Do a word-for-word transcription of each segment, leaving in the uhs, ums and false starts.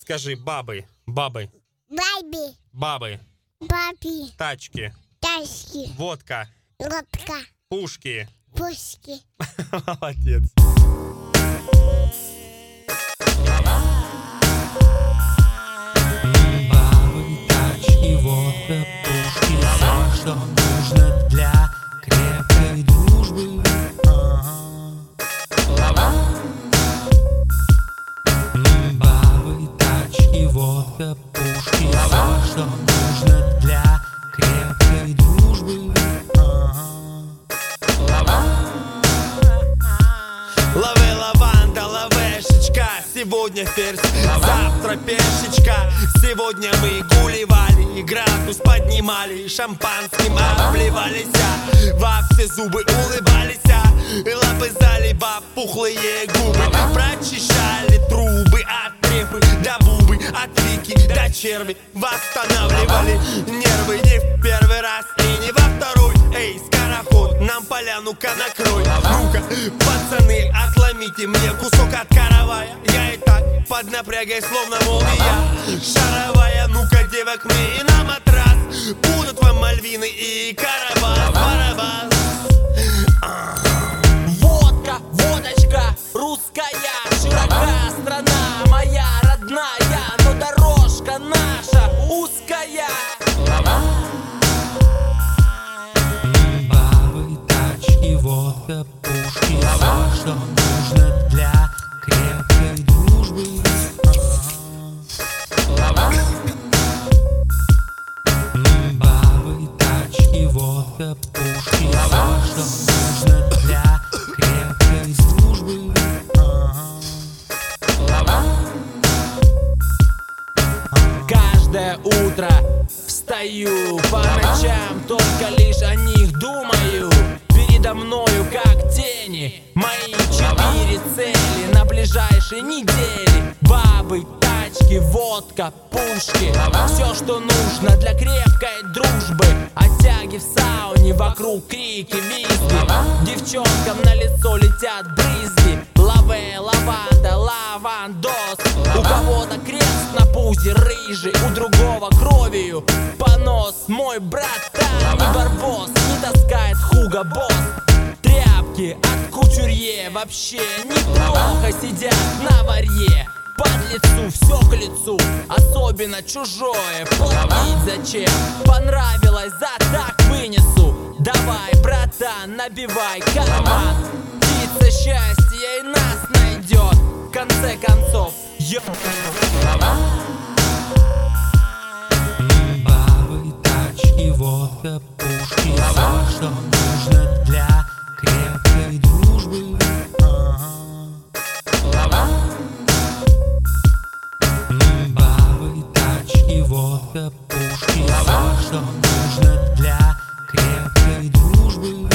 Скажи, бабы, бабы, Баби, бабы, баби, тачки, тачки, водка, лодка, пушки. пушки. Молодец. Бабы, тачки, водка, пушки, все, что нужно для крепкой дружбы. Бабы, тачки, водка, пушки, все, что нужно для крепкой дружбы. Лаве, лаванда, лавешечка, сегодня ферзь, завтра пешечка. Сегодня мы гулевали, градус поднимали, шампанским обливались, во все зубы улыбались, и лапы зали баб пухлые губы. Прочищали трубы от трепы до бубы, от вики до черви. Восстанавливали нервы не в первый раз и не во второй. Эй, скороход, нам поляну-ка накрой. Ну-ка, пацаны, отломите мне кусок от каравая. Я и так под напрягой, словно молния шаровая. Ну-ка, девок, мне и на матрас. Будут вам мальвины и карабас, барабас. Водка, водочка, русская, широка страна моя родная, но дорожка наша узкая. Бабы, тачки, водка, пушки, все, что нужно для крепкой дружбы. Бабы, тачки, водка, пушки, все, что нужно для крепкой дружбы. Каждое утро встаю, по ночам только лишь о них думаю. Передо мною как тени мои четыре цели на ближайшей неделе. Бабы, тачки, водка, пушки, все, что нужно для крепкой дружбы. Оттяги в сауне, вокруг крики, визги. Девчонкам на лицо летят брызги. Лаве, лаванда, лавандос. У кого-то крест на пузе рыжий, у другого кровью понос. Мой братан не барбос, не таскает Хуго Босс. Тряпки от кутюрье вообще неплохо сидят на варье. Под лицу все к лицу, особенно чужое. Платить зачем? Понравилось, за так вынесу. Давай, братан, набивай карман. Птица счастья и нас найдет. В конце концов, ё... Бабы, тачки, водка, пушки, все, что нужно для крепкой дружбы. Бабы, тачки, водка, пушки, все, что нужно для крепкой дружбы.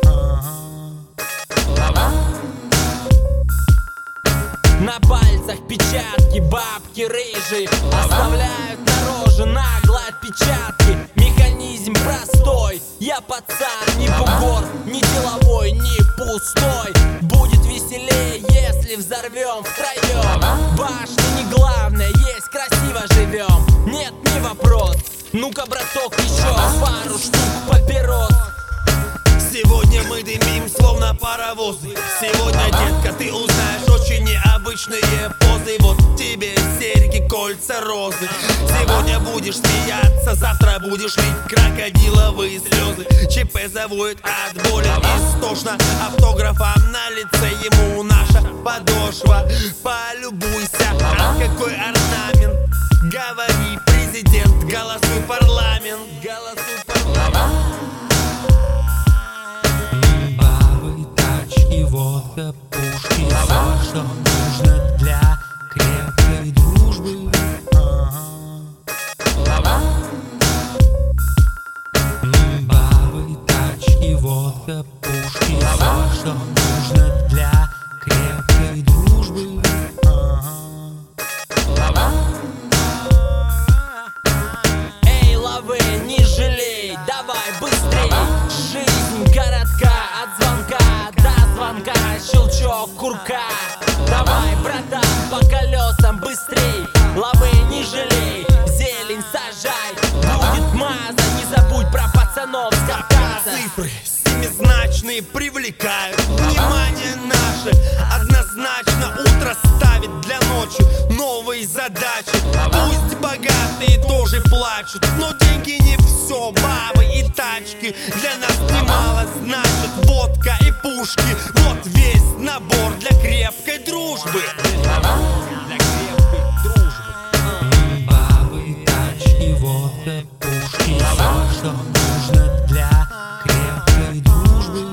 На пальцах печатки, бабки рыжие оставляют на роже нагло отпечатки. Механизм простой, я пацан, не бугор, не деловой, не пустой. Будет веселее, если взорвем втроем. Башня не главное, есть красиво живем. Нет, не вопрос, ну-ка, браток, еще пару штук папирос. Сегодня мы дымим, словно паровозы. Сегодня, детка, ты узнаешь очень необычные позы. Вот тебе серьги, кольца, розы. Сегодня будешь смеяться, завтра будешь лить крокодиловые слезы. ЧП заводит от боли истошно, автографом на лице ему наша подошва. Полюбуйся, а какой орнамент. Говори, президент, голосуй, парламент. Голосуй, парламент. Водка, пушки, все, что нужно для крепкой дружбы. Бабы, тачки, водка, пушки, все, что нужно для крепкой дружбы. Эй, лаве, не жалей, давай быстрей. Жизнь коротка, от звонка до звонка, щелчок курка. Давай, братан, по колесам быстрей. Лаве, Цифры семизначные привлекают внимание наше. Однозначно утро ставит для ночи новые задачи. Пусть богатые тоже плачут, но деньги не все. Бабы и тачки для нас немало значат. Водка и пушки, вот весь набор для крепкой дружбы. Для крепкой дружбы. Бабы, тачки, водка, пушки, все, что нужно для крепкой дружбы.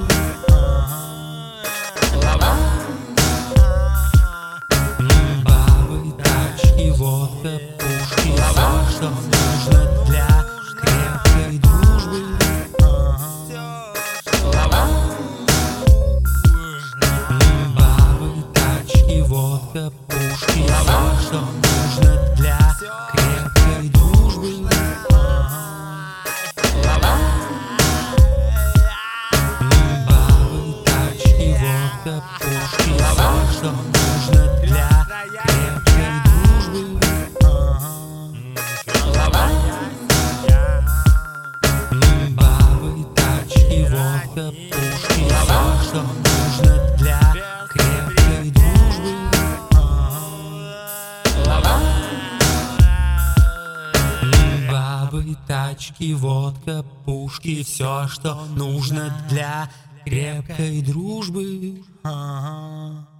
Бабы, тачки, водка, пушки, все, что нужно для крепкой дружбы. Бабы, тачки, водка, пушки, все, что нужно для крепкой дружбы. Бабы, тачки, водка, пушки, все, что нужно для крепкой дружбы. Бабы, тачки, водка, пушки, все, что нужно для крепкой дружбы. Бабы, тачки, водка, пушки, все, что нужно для крепкой дружбы. Ага.